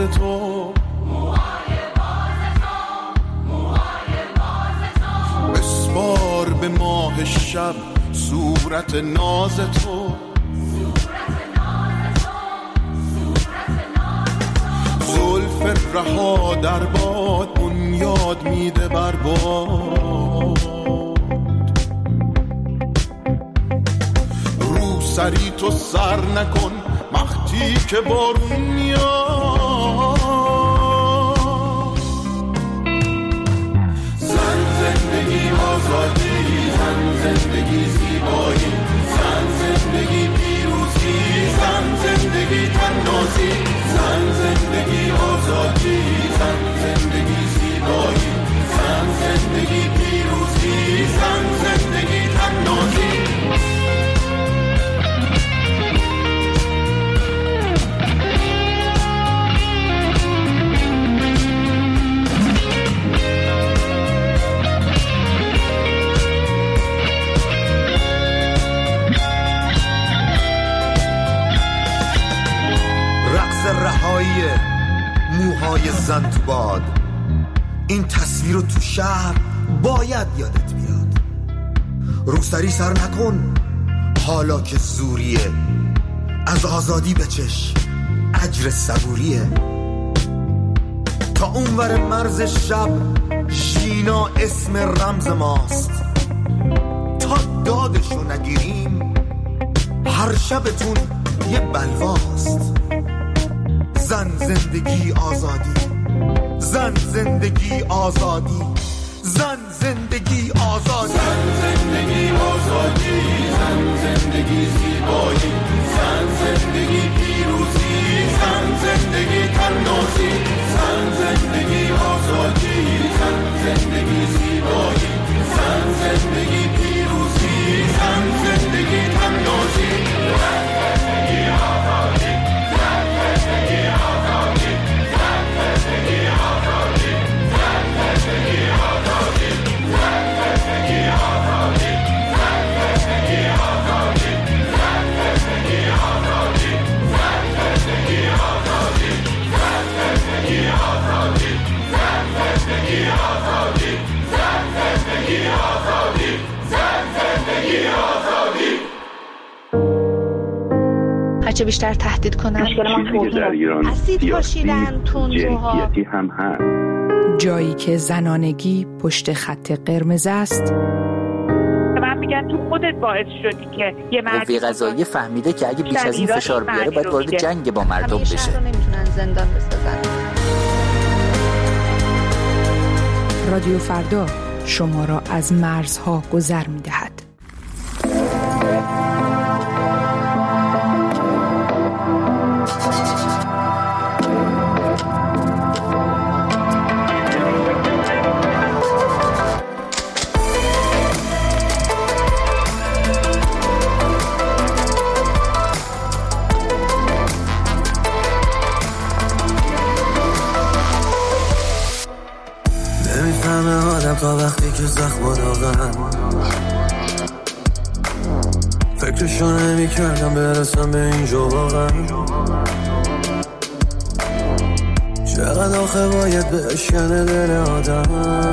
تو، بسپار به ماه شب صورت ناز تو، زلف رها در باد بنیاد میده بر باد، رو سری تو سر نکن وقتی که بارون میاد، زن زندگی آزادی، زن زندگی زیبایی، زن زندگی پیروزی، زن زندگی تنازی، زن زندگی آزادی، زن زندگی زیبایی، زن زندگی پیروزی، زن زندگی تنازی. رهایی موهای زن تو باد، این تصویر رو تو شهر باید یادت بیاد. روسری سر نکن حالا که زوریه، از آزادی بچش اجر صبوریه. تا اونور مرز شب شینا اسم رمز ماست، تا دادشو نگیریم هر شبتون یه بلواست. زن زندگی آزادی، زن زندگی آزادی، زن زندگی آزادی، زن زندگی آزادی، زن زندگی زیبایی، زن زندگی پیروزی، زن زندگی تنازی، زن زندگی آزادی، زن زندگی زیبایی، زن زندگی پیروزی، زن زندگی تنازی، زن زندگی آزادی. هرچه بیشتر تهدید کنن اسید پاشیدن تندروها هم هست. جایی که زنانگی پشت خط قرمز است. من میگن تو خودت باعث شدی که یه قوه قضاییه فهمیده که اگه بیش از این فشار بیاره باید وارد جنگ با مردم بشه. شهر رو نمیتونن زندان بسازن. رادیو فردا شما را از مرزها گذر میدهد. تا وقتی که زخم داغم فکرشو نمی کردم برسم به اینجا واقعا. چقدر آخه باید بشکنه دل آدم،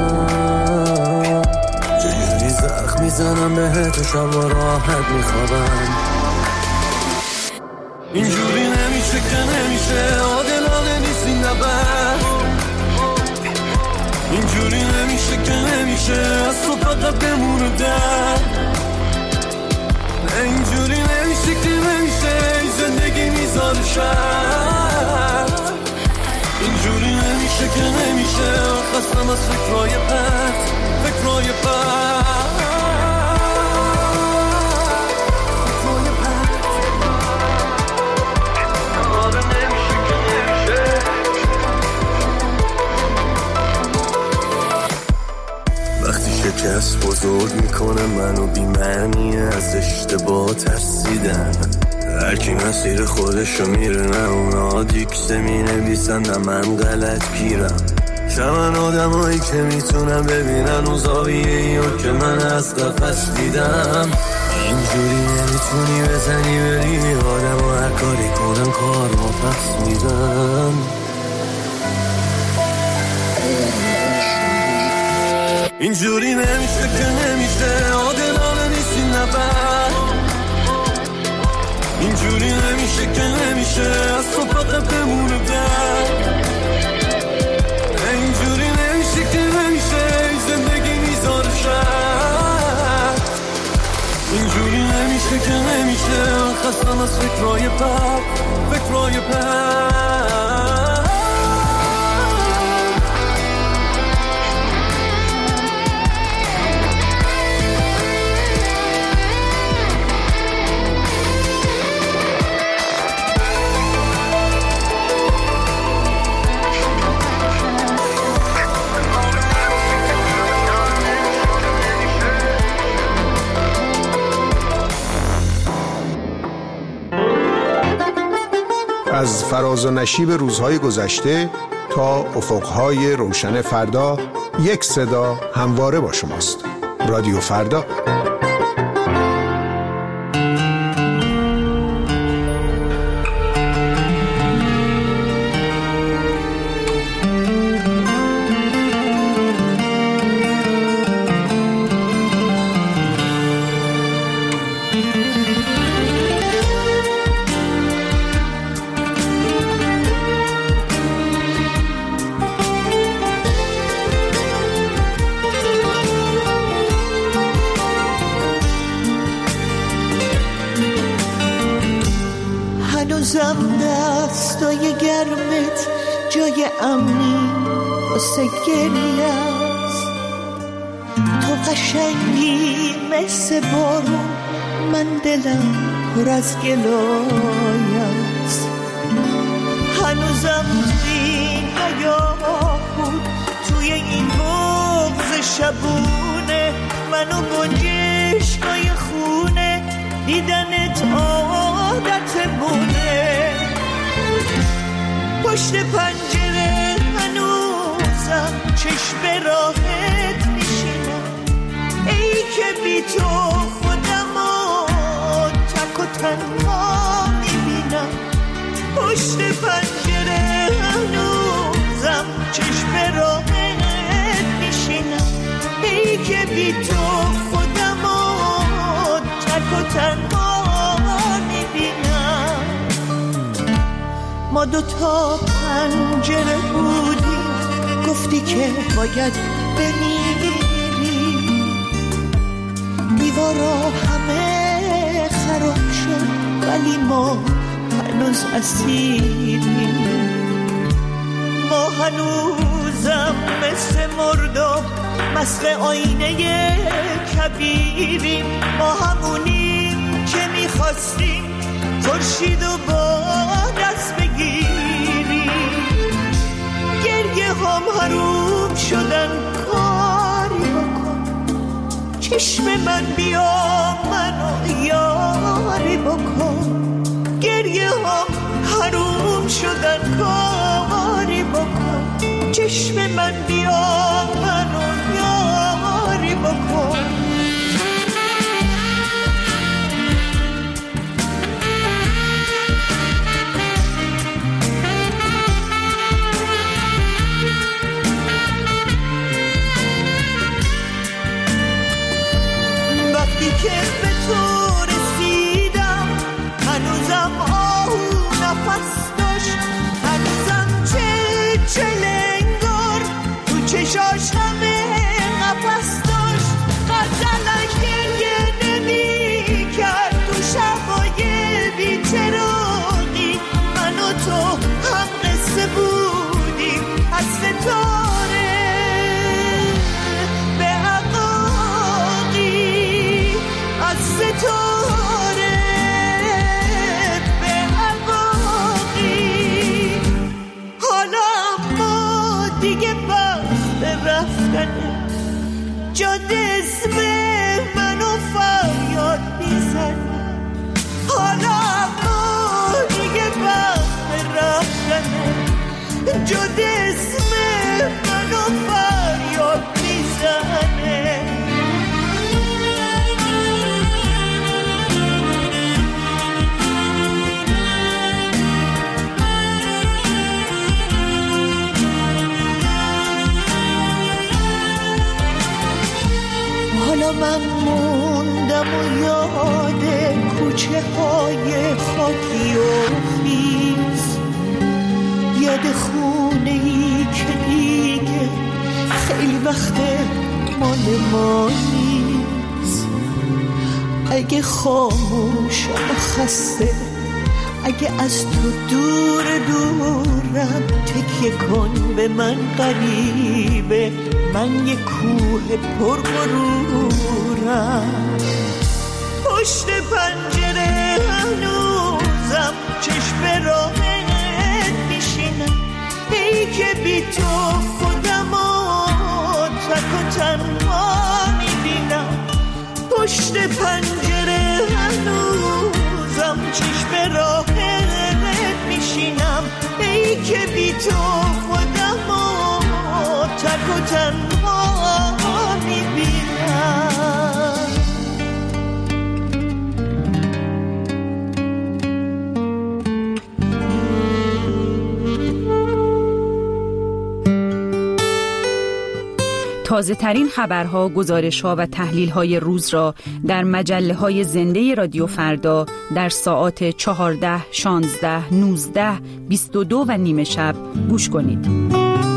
چجوری زخم میزنم بهت و شب و راحت میخوابم. اینجوری نمیشه که نمیشه، عادلانه نیست این نبرد. اینجوری نمیشه که نمیشه، از تو فقط بمونه در. اینجوری نمیشه که نمیشه، این زندگی میذاره شرط. اینجوری نمیشه که نمیشه، خستم از فکرهای پرت، فکرهای پرت. شکست بزرگ میکنه منو بی معنی، از اشتباه ترسیدن. هر کی مسیر خودشو میره، نه اونا دیکسه مینویسن نه من غلط گیرم. شمن آدمایی که میتونن ببینن اون زاویه‌ایو که من از قفس دیدم. اینجوری نمیتونی بزنی بری آدم و هر کاری کنن کار رو پس میدن. اینجوری نمیشه که نمیشه، عادلانه نیست این نفر. اینجوری نمیشه که نمیشه، از تو فقط بمونه در. اینجوری نمیشه که نمیشه، زندگی میذاره شر. اینجوری نمیشه که نمیشه، خستم از فکرهای بد، فکرهای بد. از فراز و نشیب روزهای گذشته تا افقهای روشن فردا، یک صدا همواره با شماست. رادیو فردا. هنوزم دستای گرمت جای امنی واسه گریه است. تو قشنگی مثل بارون، من دلم پر از گلای است. هنوزم توی این حیاه بود، توی این بغض شبونه، منو گنجشگاه خونه، دیدنت عادت بونه. پشت پنجره هنوزم چشم راحت میشینم، ای که بی تو خودمو تک و تنها میبینم. پشت پنجره هنوزم چشم راحت میشینم، ای که بی تو خودمو تک و تنها میبینم. ما دوتا پنجره بودیم، گفتی که باید بمیری. دیوارا همه خراب شد ولی ما هنوز اسیریم. ما هنوزم مثل مردم مست آینه کبیریم. ما همونیم که میخواستیم خورشید و با دست بگیریم. گریه هم حروم شدن، کاری بکن چشم من، بیا منو یاری بکن. گریه هم حروم شدن، کاری بکن چشم من، بیا منو یاری بکن. وقتی که به تو رسیدم هنوزم آهو نفس داشت، هنوزم چلنگار تو چشاش همه نفس داشت. غزلش گریه نمی کرد تو شبای بی‌چراغی، من و تو هم قصه بودیم از ستاره به عقاقی، از ستاره به عقاقی. حالا ما دیگه وقت رفتنه، جاده اسم منو فریاد میزنه. حالا ما دیگه وقت رفتنه، جاده اسم منو فریاد میزنه. حالا من موندم و یاد کوچه های خاکی و خیز، یاد خونه ای که دیگه خیلی وقت مال ما نیست. اگه خاموشم و خسته، اگه از تو دور دورم، تکیه کن به من غریبه، من یه کوه پر غرورم. پشت پنجره هنوزم چشم راهت میشینم، ای که بی تو خودمو تک و تنها میبینم. پشت پنجره هنوزم چشم راهت میشینم، ای که بی تو خودمو تک و تنها میبینم. تازه ترین خبرها، گزارش‌ها و تحلیل‌های روز را در مجله‌های زنده رادیو فردا در ساعات 14، 16، 19، 22 و نیم شب گوش کنید.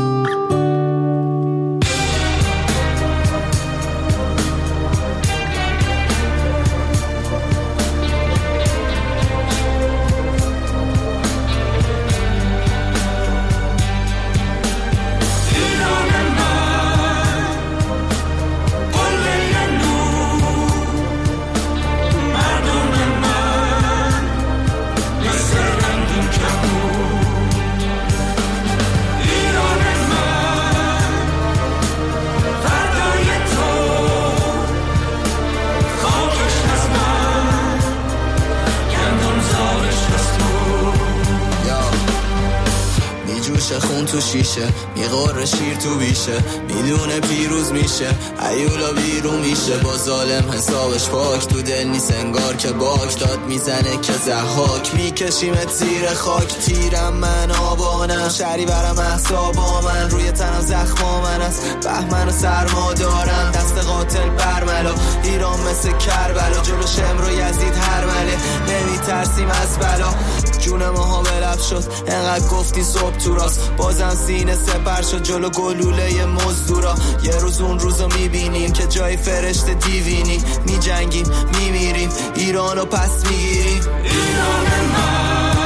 خون تو شیشه، میغور شیر تو بیشه، میدونه پیروز میشه، ایولا بیرون میشه. با ظالم حسابش پاک، تو دل نیست انگار که باک داد میزنه که زحاک. میکشیمت زیر خاک، تیرم من آبانم، شری برم احسابا من، روی تنم زخما من است، بهمن و سرما دارم، دست قاتل برملا، ایران مثل کربلا، جلو شمر و یزید هر مله، نمیترسیم از بلا. جون ماها بلب شد، انقدر گفتی صبح تو راست، بازم سینه سپر شد جلو گلوله مزدورا. یه روز اون روزو میبینیم که جای فرشته دیوینی، میجنگیم میمیریم، ایرانو پس میگیریم. ایران من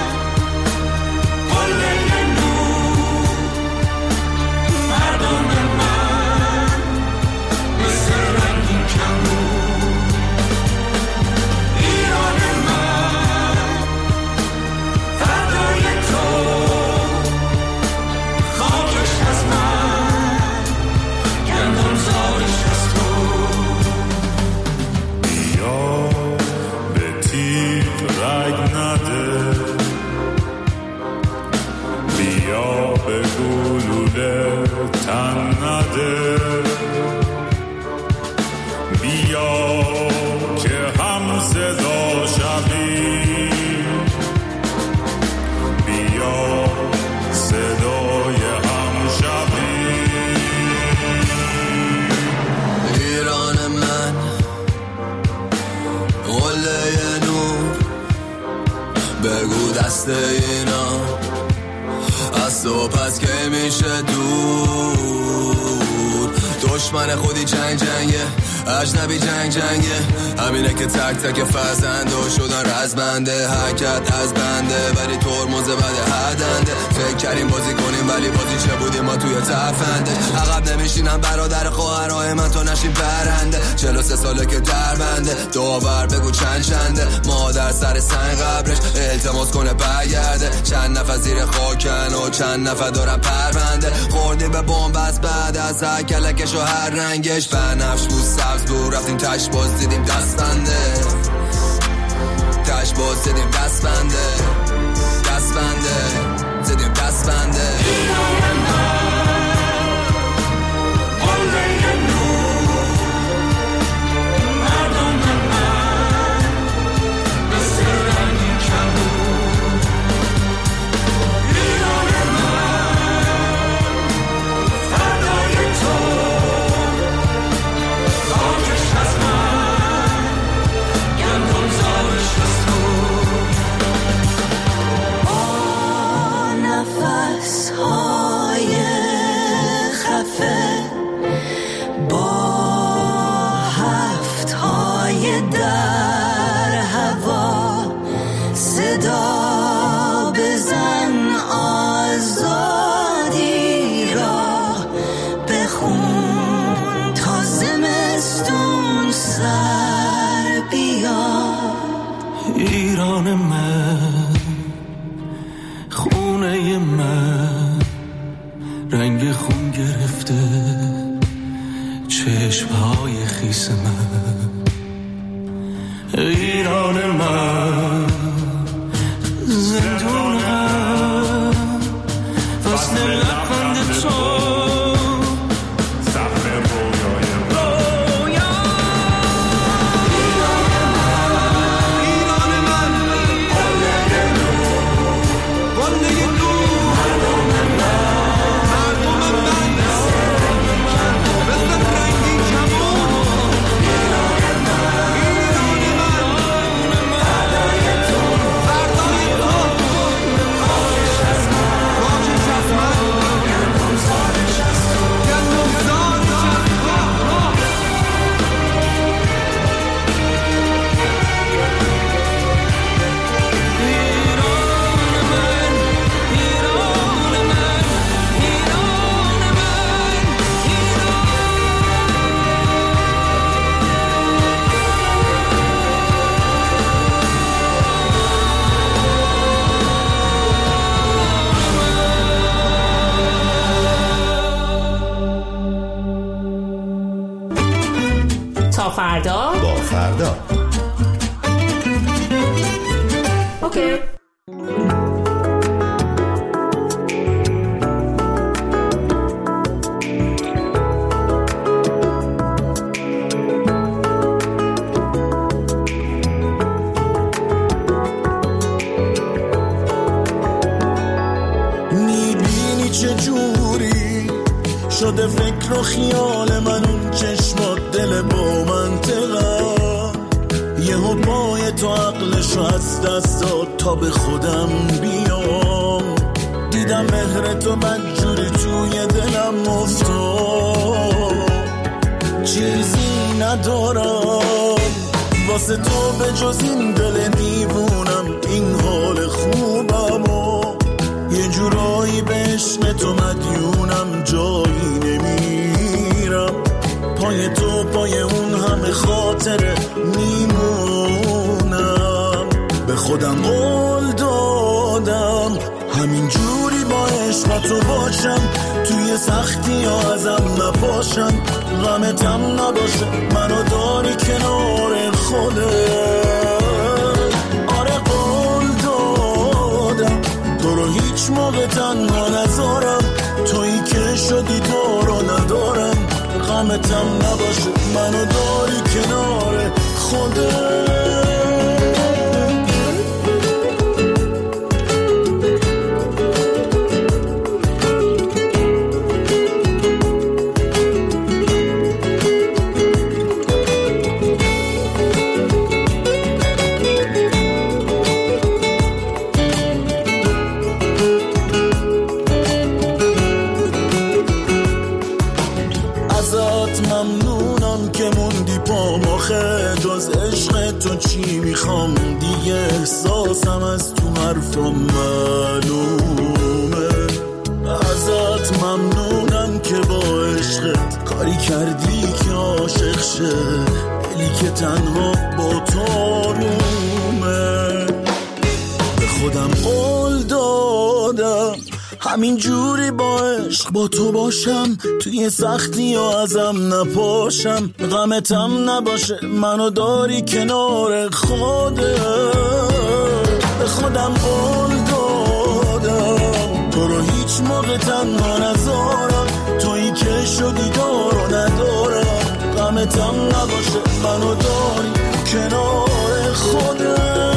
قله نور، مردم من مثل رنگین کمون. ایران من فردای تو، خاکش از من، گندم زارش از تو. بیا به تیغ رگ نده، بیا به گلوله تن نده، بیا که هم صدا شوی، بیا صدای هم شوی. ایران من قله نور، بگو دست اینا از تو پس که میشه دور. دشمن خودی جنگ جنگه، اجنبی جنگ جنگه، همینه که تک تک فرزنده شدن رزمنده، حرکت از بنده ولی ترمز بده هدنده. فکر کردیم بازی کنیم ولی بازی چه بودیم ما توی تفنده. عقب نمیشینم برادر خواهرای من تو نشین پرنده، 43 ساله که در بنده، داور بگو چند چنده. مادر سر سنگ قبرش التماس کنه برگرده، چند نفر زیر خاکن و چند نفر دارن پرونده. خوردیم به بمب از بعد از هر کلکش و هر رنگش، بنفش بود سبز بود، رفتیم تش باز دیدیم دست بنده، تش باز دیدیم دست بنده، دست بنده دیدیم دست بنده. ایران من قله نور، مردم من مثل رنگین کمون. ایران من فردای تو، خاکش خیس من، ایران من، زندون من، فصل لبخند تو، فردا با فردا. اوکی. میبینی چه جوری شده فکر و خیال من، اون چشمات دل با منطقه، یهو پای تو عقلشو از دست داد تا به خودم بیام، دیدم مهر تو بدجوری توی دلم افتاد، چیزی ندارم واسه تو به جز این دل دیوونم، این حال خوبم و یه جورایی به عشق تو مدیونم، جایی نمیرم پای تو، پای اون همه خاطره میمونم، به خودم قول دادم همین جوری با عشق تو باشم، توی سختی ها ازم نپاشم، غمتم نباشه منو داری کنار خودت، آره قول دادم تو رو هیچ موقع تنها نذارم، تویی که شدی تو رو ندارم، غمتم نباشه منو داری کنار خودت. چی میخوام دیگه، احساسم از تو حرفم معلومه، ازت ممنونم که با عشقت کاری کردی که عاشق شه، دلی که تنها با تو آرومه، به خودم قول دادم همین جوری با عشق با تو باشم، توی سختی ها ازم نپاشم، غمتم نباشه منو داری کنار خودت، به خودم قول دادم تو رو هیچ موقع تنها نذارم، تویی که شدی دارو ندارم، غمتم نباشه منو داری کنار خودت.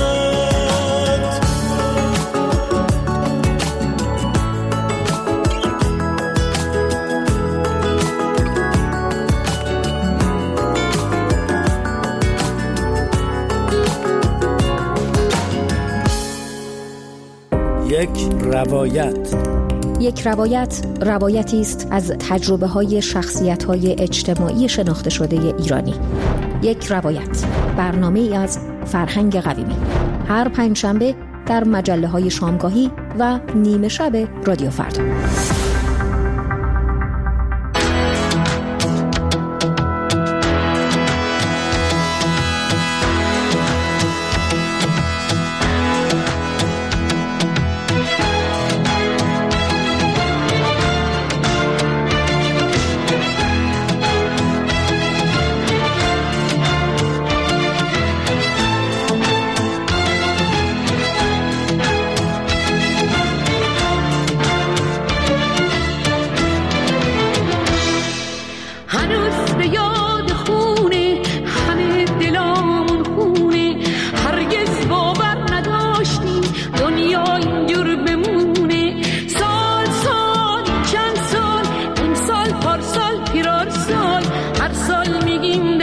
یک روایت روایتی است از تجربه‌های شخصیت‌های اجتماعی شناخته شده ایرانی. یک روایت، برنامه‌ای از فرهنگ قویمی، هر پنجشنبه در مجله‌های شامگاهی و نیمه شب رادیو فردا.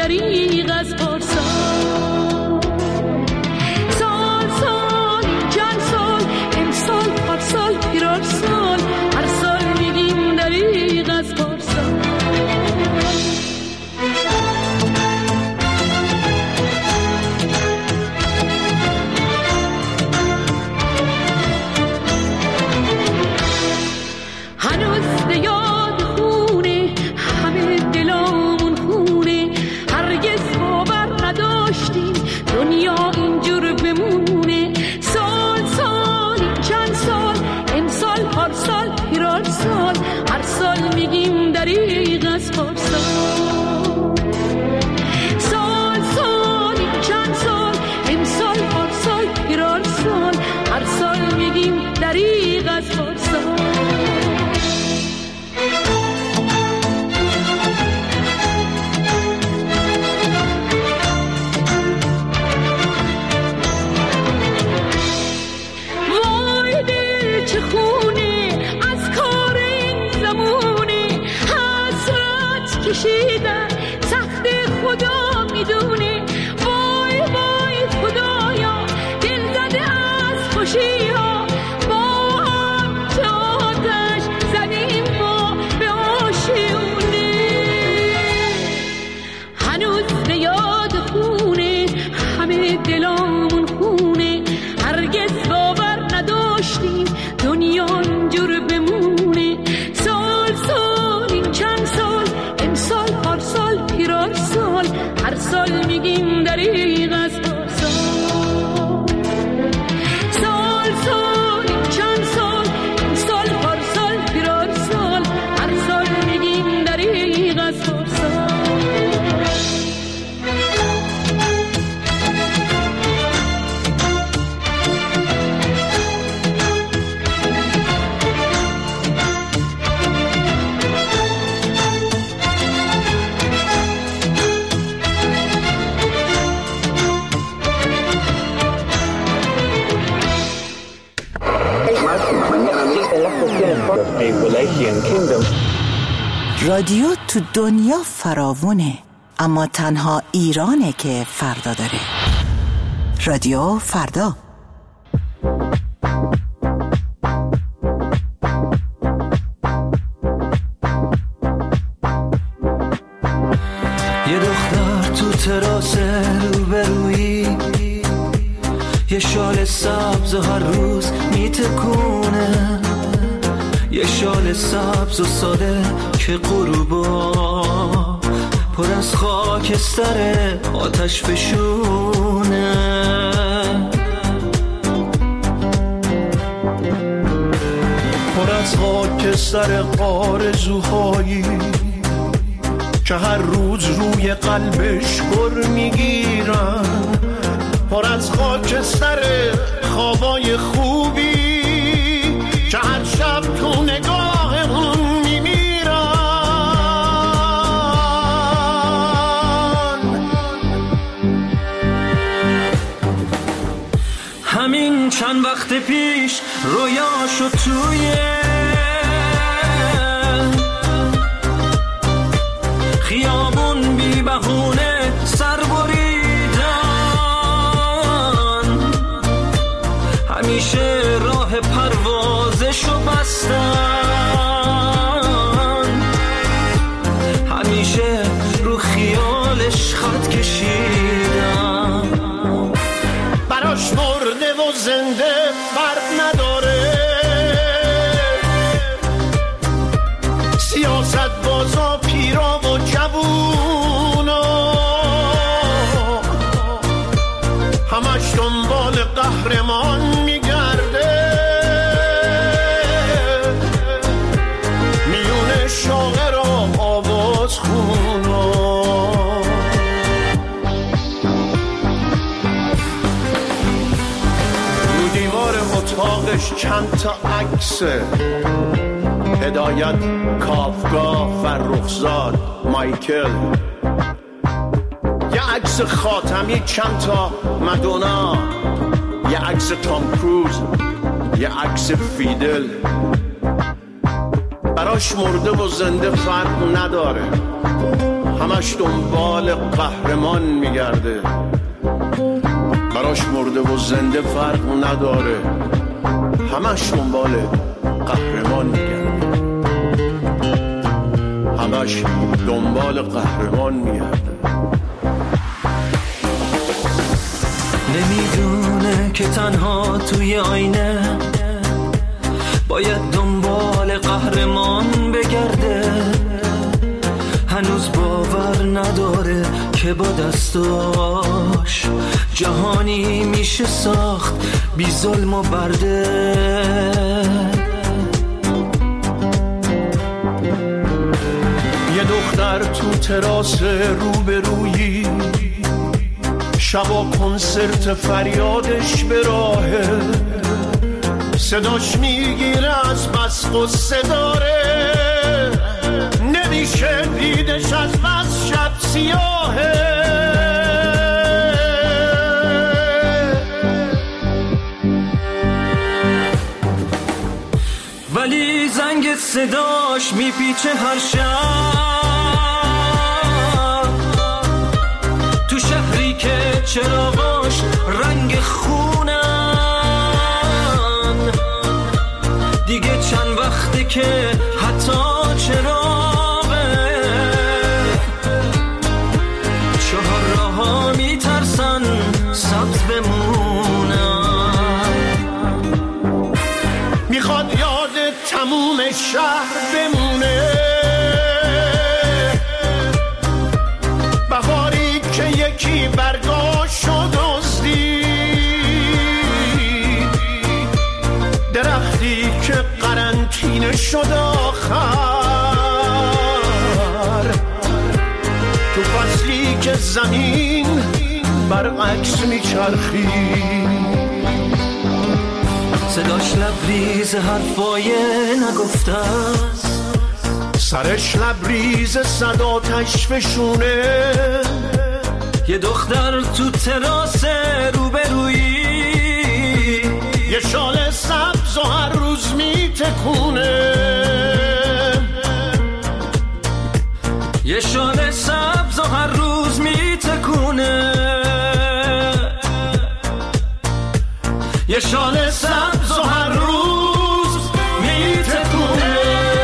دریغ از پارسال. سال سال این چند سال، امسال پارسال پیرار سال، هر سال میگیم دریغ از پارسال. هنوز به یاد خونه همه دلامون خونه، هرگز باور نداشتیم دنیا اینجور بمونه. سال سال این چند سال، امسال پارسال پیرار سال، هر سال میگیم دریغ از پارسال. سال سال این چند سال، امسال پارسال پیرار سال، هر سال میگیم دریغ از پارسال. کشیدن سخت خدا میدونه، وای وای خدایا دل زده از خوشی ها، با هم چه آتش زدیم ما به آشیونه. هنوز به یاد خونه همه دلامون خونه، هرگز باور نداشتیم دنیا اینجور بمونه. سال سال این چند سال، امسال پارسال پیرار سال، هر سال میگیم دریغ از پارسال. سال سال این چند سال، امسال پارسال پیرار سال، هر سال میگیم دریغ از پارسال. رادیو تو دنیا فراوونه، اما تنها ایرانه که فردا داره. رادیو فردا. یه دختر تو تراس روبرویی، یه شال سبز هر روز میتکونه، یه شال سبز و ساده که غروبا پر از خاکستر آتش فشونه. پر از خاکستر آرزوهایی که هر روز روی قلبش گر میگیرن، پر از خاکستر خوابای خوبی که هر شب تو نگاه اون میمیرن. همین چند وقت پیش رویاشو توی خیابون بی بهونه سر بریدن، همیشه راه پروازشو بستن، همیشه رو خیالش خط کشیدن. براش مرده و زنده فرق نداره، سیاست بازا پیرا و جوونا همش دنبال قهرمان میگرده، میونه شاعر و آواز خونا. رو دیوار اتاقش چند تا عکسه، هدایت، کافکا، فرخزاد، مایکل، یه عکس خاتمی، چند تا مدونا، یه عکس تام کروز، یه عکس فیدل. براش مرده و زنده فرق نداره، همش دنبال قهرمان میگرده. براش مرده و زنده فرق نداره، همش دنبال قهرمان میگرده، همش دنبال قهرمان میگرده. نمیدونه که تنها توی آینه باید دنبال قهرمان بگرده. هنوز باور نداره که با دستاش جهانی میشه ساخت بی ظلم و برده. یه دختر تو تراس روبرویی، شبا کنسرت فریادش به راهه، صداش میگیره از بس قصه داره، نمیشه دیدش از بس شب سیاهه. ولی زنگ صداش میپیچه هر شب، تو شهری که چراغاش رنگ خونن. دیگه چند وقته که حتی چراغه چهار راه‌ها میترسن سبز بمونن. میخواد یاد تموم شهر بمونه، بهاری که یکی برگاشو دزدید، درختی که قرنطینه شد آخر، تو فصلی که زمین برعکس میچرخید. صداش لبریز حرفای نگفته است، سرش لبریز صد آتش فشونه. یه دختر تو تراس روبرویی، یه شال سبز و هر روز میتکونه، یه شال سبز و هر روز میتکونه، یه شال سبز و هر روز میتکونه.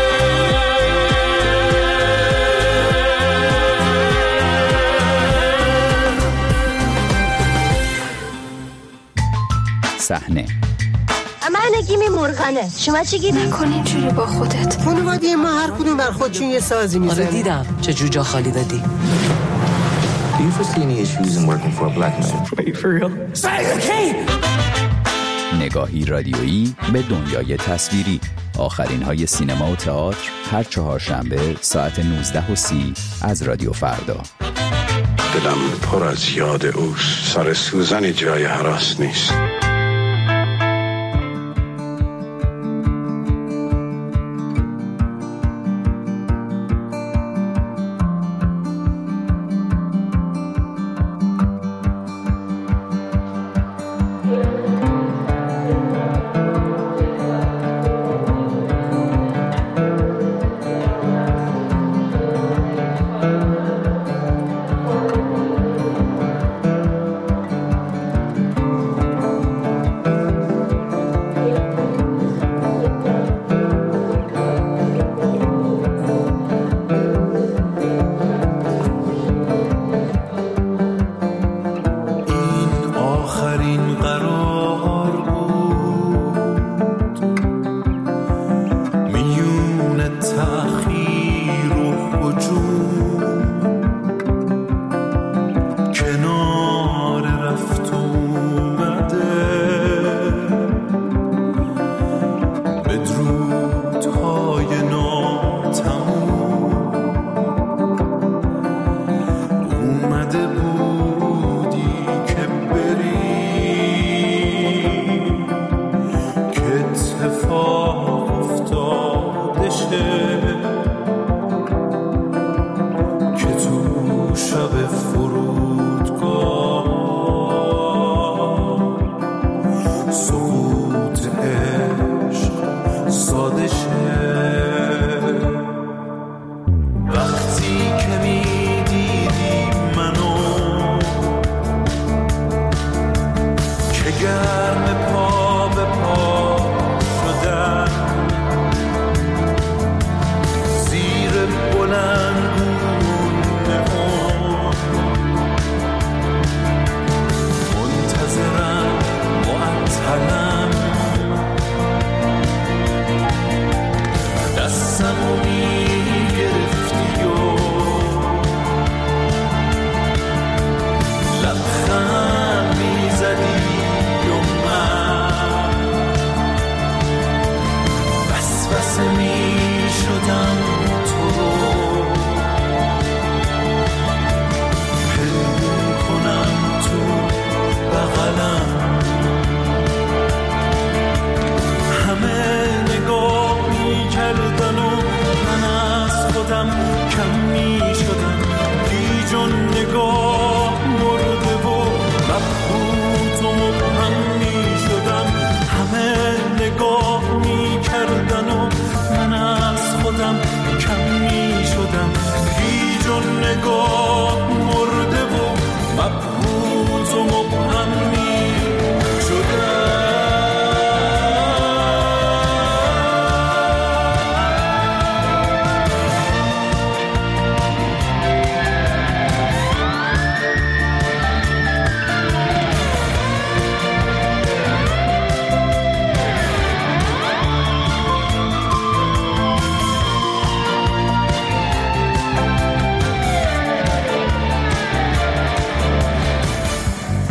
صحنه من نگیم مرغنه، شما چی گید؟ نکن اینجوری با خودت. خانواده ما هر کدوم بر خودشون یه سازی میزنه. آره دیدم چه جور جا خالی دادی. Do you foresee any issues in working for a black man? Are you for real? نگاهی رادیویی به دنیای تصویری. آخرین های سینما و تئاتر هر چهارشنبه ساعت 19:30 از رادیو فردا. دلم پر از یاد اوست، سر سوزن جای هراس نیست.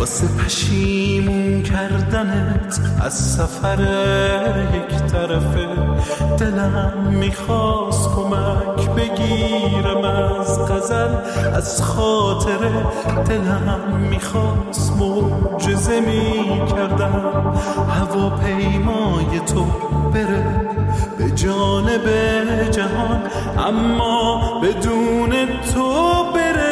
واسه پشیمون کردنت از سفر یک طرفه. دلم میخواست کمک بگیرم از غزل، از خاطره. دلم میخواست معجزه میکردم هواپیمای تو بره به جانب جهان، اما بدون تو بره.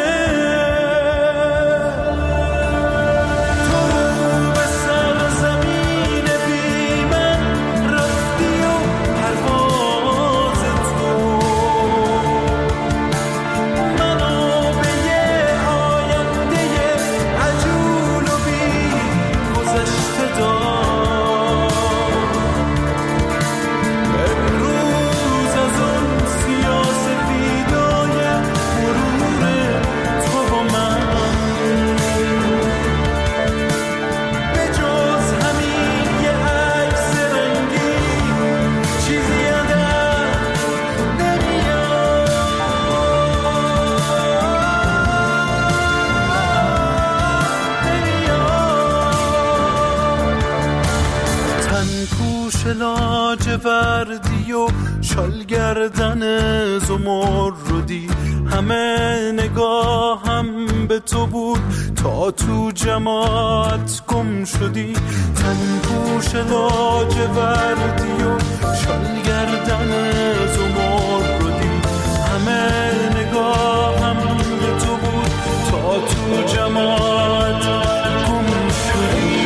لاجوردی و شال گردن زمردی، همه نگاهم به تو بود تا تو جماعت گم شدی. تن پوش لاجوردی و شال گردن زمردی، همه نگاهم به تو بود تا تو جماعت گم شدی.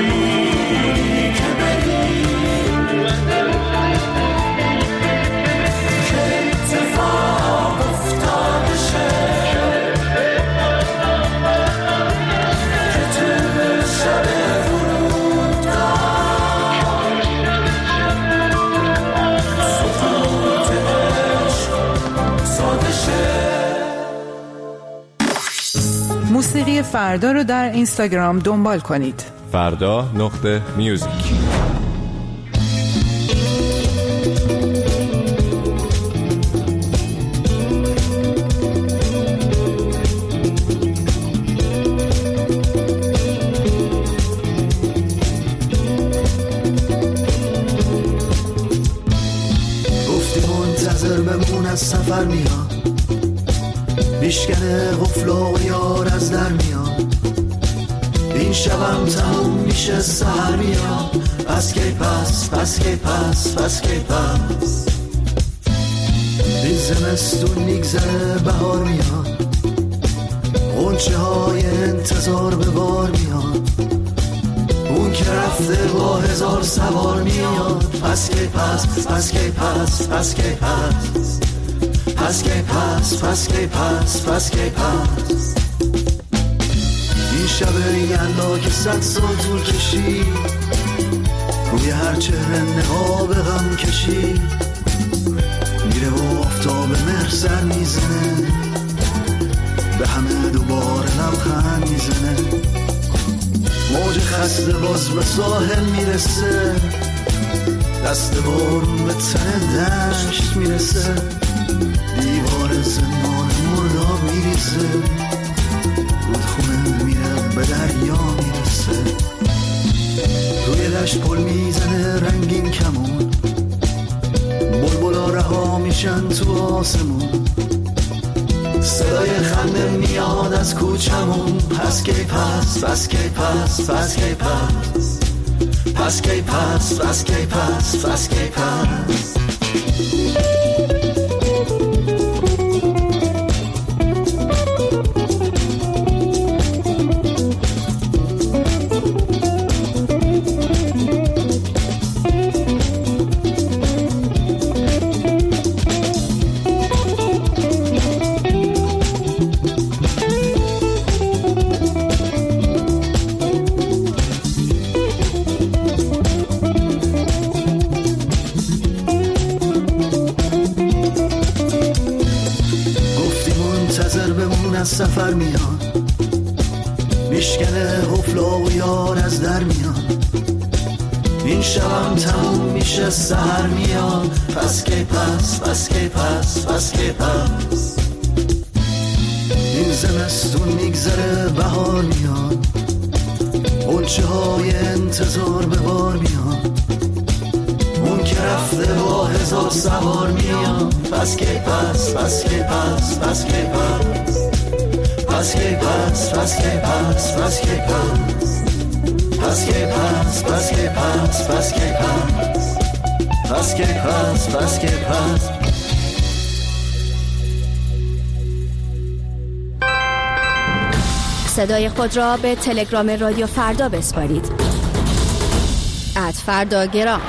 موسیقی فردا رو در اینستاگرام دنبال کنید. فردا.میوزیک. گفتی منتظر بمون از سفر میاد، بیشکنه غفلا و یار از در میاد. این شبم تموم میشه سحر میاد. پس کی پس، پس کی پس، پس کی پس. این زمستون میگذره بهار میاد، غنچه های انتظار به بار میاد. اون که رفته با هزار سوار میاد. پس کی پس، پس کی پس، پس کی پس. پس کی پس، پس کی پس، پس کی پس. این شب یلدا که 100 سال طول کشید، روی هر چهره نقاب غم کشید. میره و آفتاب مهر سر میزنه، به همه دوباره لبخند میزنه. موج خسته باز به ساحل میرسه، دست بارون به تن دشت میرسه. دیوار زمان مرداب میریزه، رودخونه میره به دریا میرسه. روی دشت پل میزنه رنگین کمون، بلبلا رها میشن تو آسمون. صدای خنده میاد از کوچمون. پس کی پس، پس کی پس، پس کی پس. پس کی پس، پس کی پس، پس کی پس. سفر میاد، میشکنه غفلا و یار از در میاد. این شبم تموم میشه سحر میاد. پس کی پس، پس کی پس، پس کی پس. این زمستون میگذره بهار میاد، کوچه های انتظار به بار میان، اون که رفته با 1000 سوار میان. پس کی پس، پس کی پس، پس کی پس، پس کی پس، پس کی پس، پس کی پس، پس کی پس، پس کی پس، پس کی پس، پس کی پس، پس کی پس. صدای خود را به تلگرام رادیو فردا بسپارید. @فرداگرام.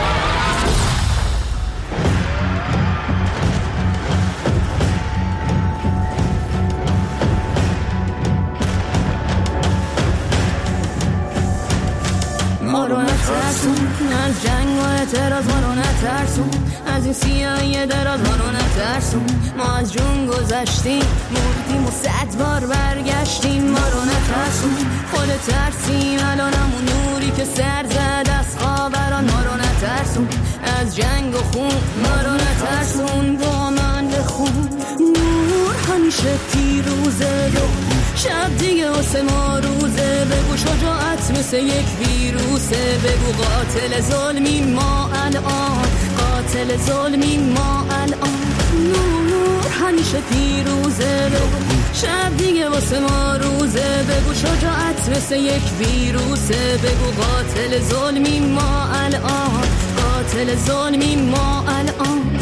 ما رو نترسون از جنگ و اعتراض، ما رو نترسون از این سیاهی دراز، ما رو نترسون. ما از جون گذشتیم، مردیم و 100 بار برگشتیم. ما رو نترسون، خود ترسیم الان همون نوری که سر زد از خاوران. ما رو نترسون از جنگ و خون، ما رو نترسون با من بخون. نور همیشه پیروزه، شب دیگه واسه ما روزه. بگو شجاعت مثل یک ویروسه، بگو قاتل ظلمی ما الان، قاتل ظلمی ما الان. نور همیشه پیروزه، بگو شب دیگه واسه ما روزه. بگو شجاعت مثل یک ویروسه، بگو قاتل ظلمی ما الان، قاتل ظلمی ما الان.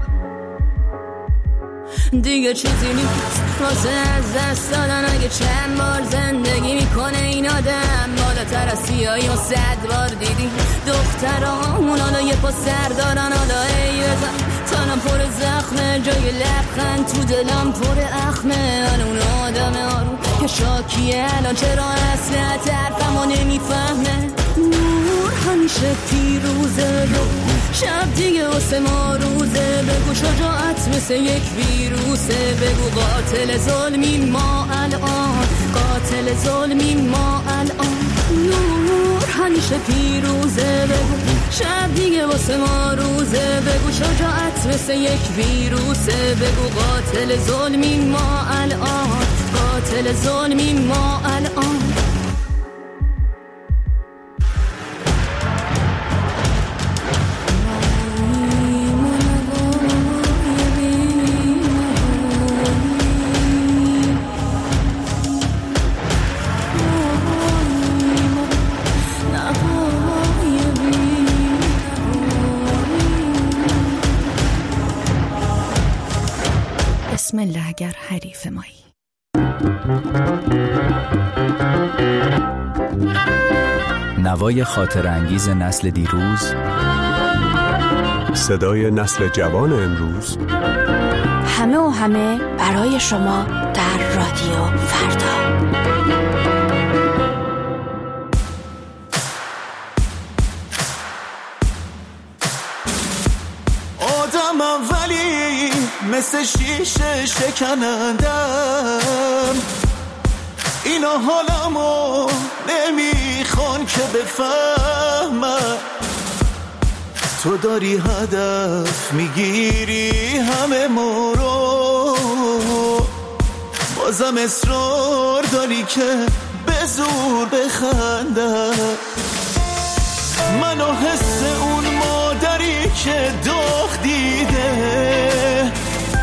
دیگه چیزی نیست واسه از دست دادن، اگه چند بار زندگی میکنه این آدم. بالاتر از سیاهی و 100 بار دیدی دخترامون حالا یه پا سر دارن. حالا ای بزن تنم پر زخمه، جای لبخند تو دلم پر اخمه. من اون آدم آروم که شاکیه الان چرا اصلا طرفمو نمیفهمه. نور همیشه پیروزه، شب دیگه واسه ما روزه. بگو شجاعت مثل یک ویروسه، بگو قاتل ظلمی ما الان، قاتل ظلمی ما الان. نور همیشه پیروزه، بگو شب دیگه واسه ما روزه. بگو شجاعت مثل یک ویروسه، بگو قاتل ظلمی ما الان، قاتل ظلمی ما الان. بسم الله اگر حریف مایی. نوای خاطر انگیز نسل دیروز، صدای نسل جوان امروز. همه و همه برای شما در رادیو فردا. آدمم ولی مثل شیشه شکنندم، اینا حالمو نمیخوان که بفهمم. تو داری هدف میگیری همه ما رو، بازم اصرار داری که به زور بخندم. منو حس اون مادری که داغ دیده،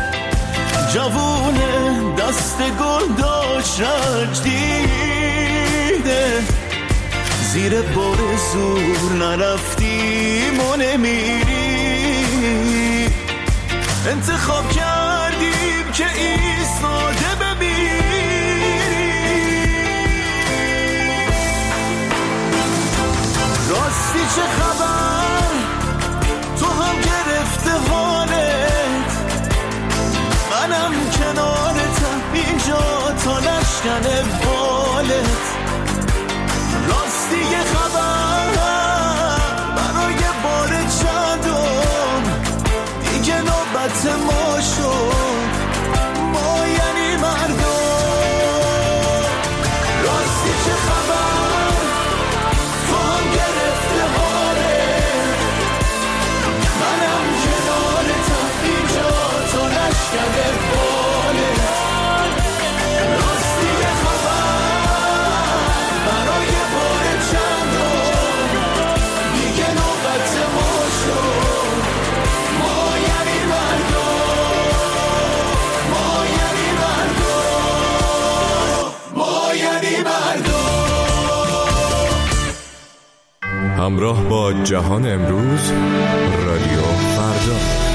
جوونه دست گل داشت رنج دیده. زیر بار زور نرفتیم و نمیری، انتخاب کردیم که ایستاده بمیری. راستی چه خبر؟ تو هم گرفته حالت، منم کنارتم اینجا تا نشکن بالت. راستی یه خبر برای بار چندم، دیگه نوبت ما شد، ما یعنی مردم. راستی چه خبر؟ تو هم گرفته حالت، منم کنارتم اینجا تا نشکن بالت. راستی یه خبر مردا. همراه با جهان امروز، رادیو فردا.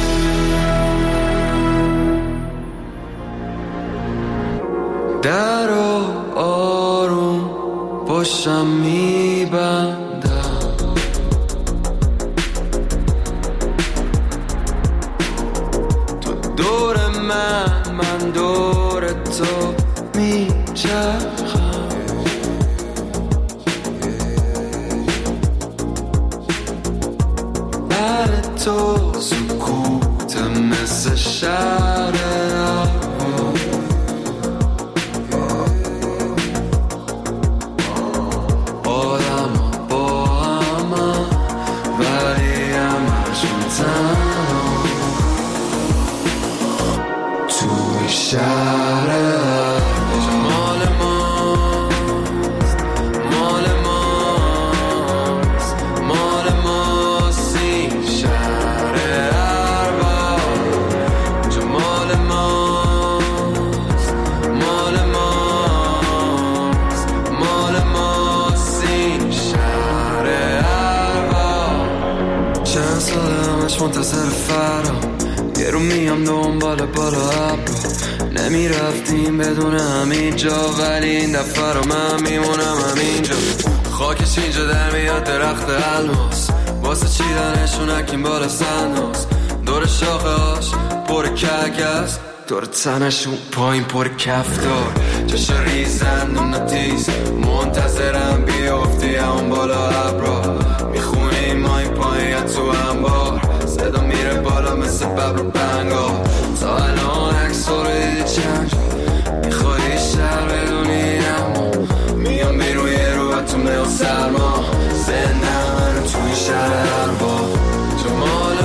در آروم باشم میبندم، تو دور من دور تو میچرخم، بر تو سکوت مثل شهر منتظر فرا، یه رو میام دنبال بالا ابرا، نمیرفتیم بدون همینجا، ولی این دفعه رو من میمونم همینجا. خاکش اینجا در میاد درخت الماس، واسه چیدنشون اکیم بالا سنداز، دور شاخه هاش پر کگست، دور تنشون پایین پر کفتار، چشا ریزن و نتیز، منتظرم بیافتی همون بالا ابرا، میخونیم ما این پایین تو انبار، صدا میره بالا مثل ببر و بنگا، تا الان عکس رو دیدی چند جا، میخوای شهر بدونی اما میام بیرون یه رو تو میل سرما، زنده من توی شهر اربا، تو مال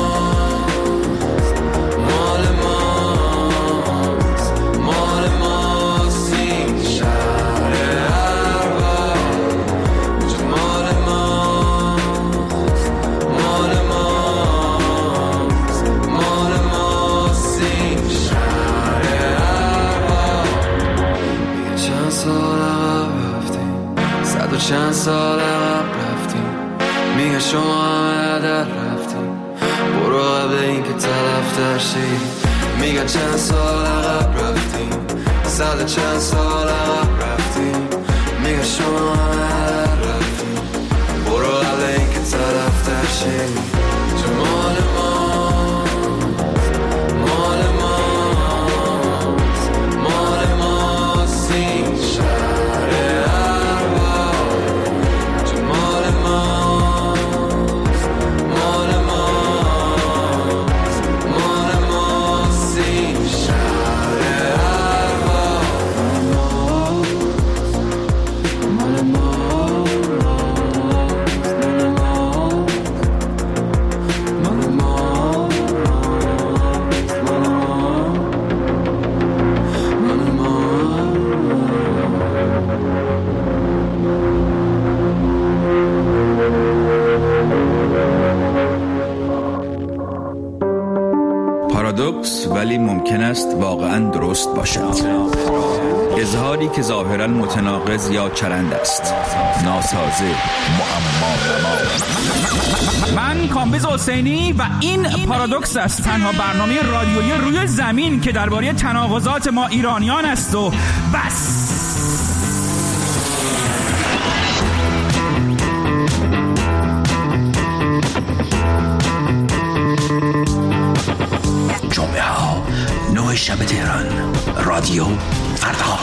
چند سال عقب رفتیم، میگه شما همه در رفتیم، برو قبل این که طرف شید، میگه چند سال عقب رفتیم، صد چند سال عقب رفتیم، میگه شما همه در رفتیم، برو قبل این که طرف شید، تو مال پارادوکس ولی ممکن است واقعا درست باشد. اظهاری که ظاهرا متناقض یا چرند است، ناسازه، معما. من کامبیز حسینی و این پارادوکس است، تنها برنامه رادیویی روی زمین که درباره تناقضات ما ایرانیان است و بس. جمعه ها 9 شب تهران، رادیو فردا.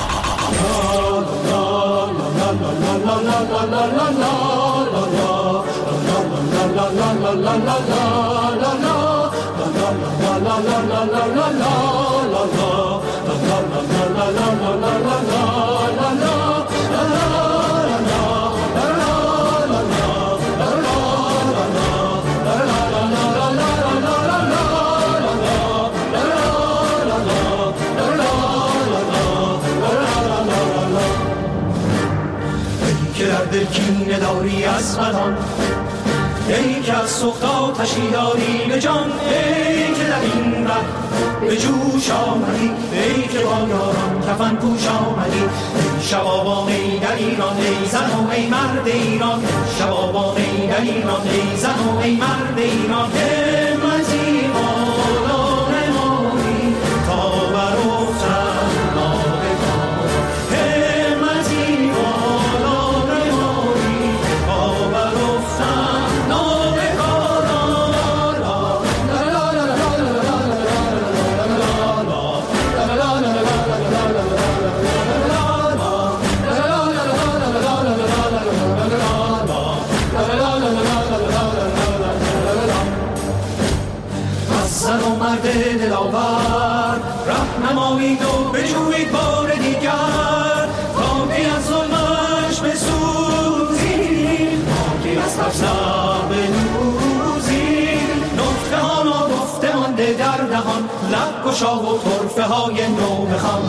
دل کینه داری از بدان، ای که از سوخت آتشی داری به جان، ای که در این ره به جوش آمدی ای که با یاران کفن پوش آمدی ای شبابان ای در ایران ای زن و ای مرد ایران شبابان ای در ایران ای زن و ای مرد ایران همتی بالا نمایی تا برافتن نابگاه همتی بالا نمایی تا برافتن نابگاه زن و مرد دلاور رهنمایید و بجویید بار دیگر تا که از ظلمش بسوزید تا که از ترسم بنوزید نطفه ها ناگفته مانده در دهان لب گشا و طرفه های نو بخوان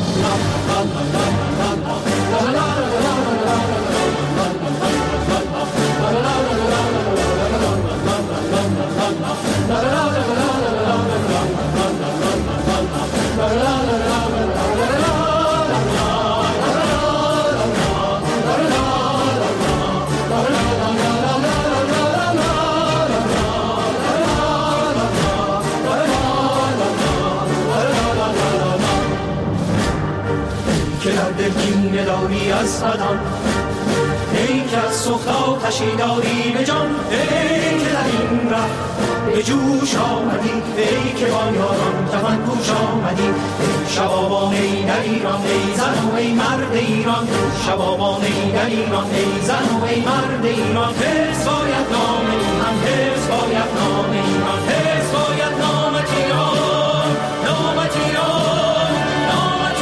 که در دل کینه داری از بدان ای که از سوخت آتشی داری به جان ای که در این ره به جوش آمدی ای که با یاران کفن پوش آمدی ای شبابان ای در ایران ای زن و ای مرد ایران شبابان ای در ایران ای زن و ای مرد ایران حفظ باید نام ایران حفظ باید نام ایران حفظ باید نامت ایران نامت ایران نامت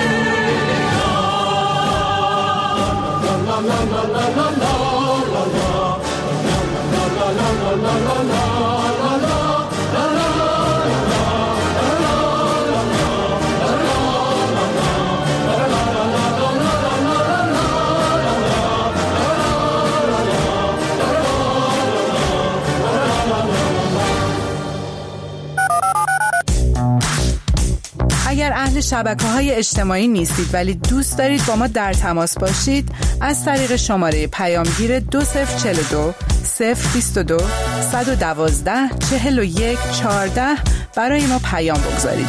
اگر اهل شبکه‌های اجتماعی نیستید ولی دوست دارید با ما در تماس باشید از طریق شماره پیامگیر 2042 022 112 41 14 برای ما پیام بگذارید.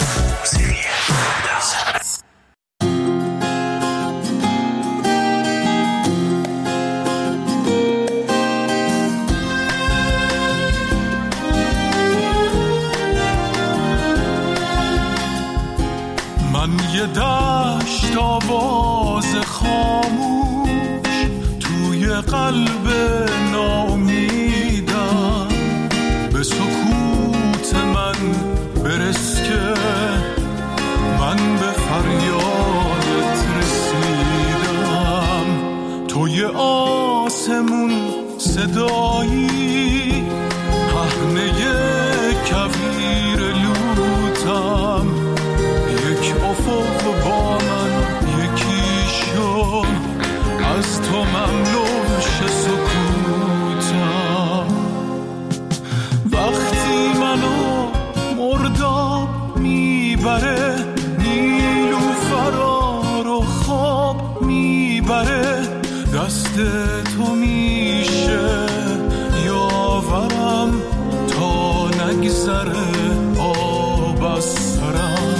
من یه دشت آواز خاموش توی قلب ناامیدم به سکوت من برس که من به فریادت رسیدم توی آسمون صدایی پهنه کویر لوتم یک افق با من یکی شد از تو مملوش سکوتم وقتی منو مرداب میبره نیلوفرا رو خواب میبره دست تو میشه یاورم تا نگذره آب از سرم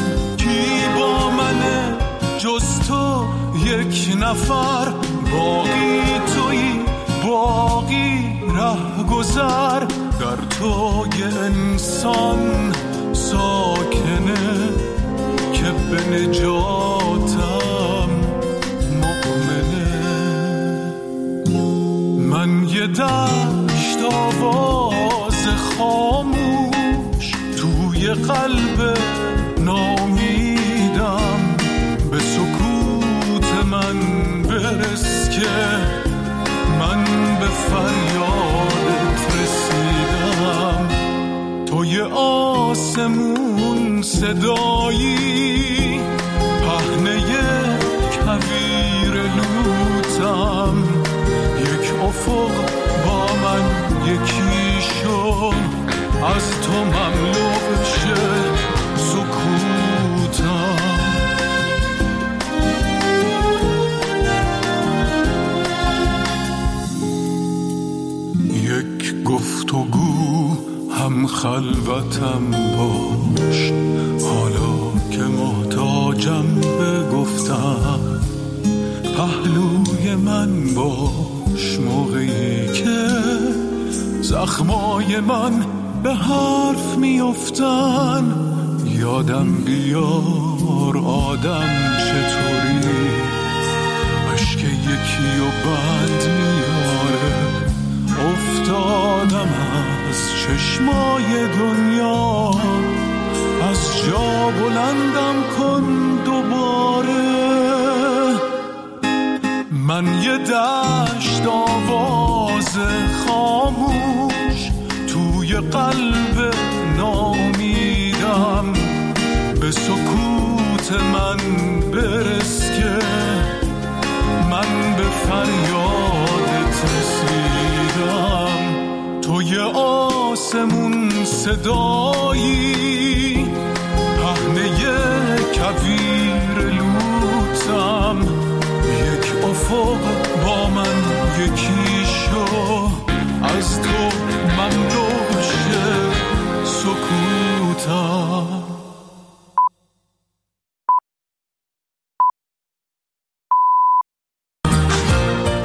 جز تو یک نفر باقی تویی باقی ره گذر در تو یه انسان ساکنه که به نجاتم مؤمنه من یه دشت آواز خاموش توی قلب نامیدم به سکوت من برس که من به فریادت رسیدم توی آسمون صدایی پهنه کویر لوتم یک افق با من یکی شد از تو مملو شه سکوت هم خلوتم باش حالا که محتاجم به گفتم، پهلوی من باش موقعی که زخمای من به حرف میافتن. یادم بیار آدم چطوری اشک یکی و بند میاره. افتادم از چشمای دنیا، از جا بلندم کن دوباره. من یه دشت آواز خاموش توی قلب نامیدم، به سکوت من برس که من به فریادت رسیدم. توی آسمون صدایی پهنه کویر لوتم، یک افق با من یکی شو، از تو مملو شه سکوتم.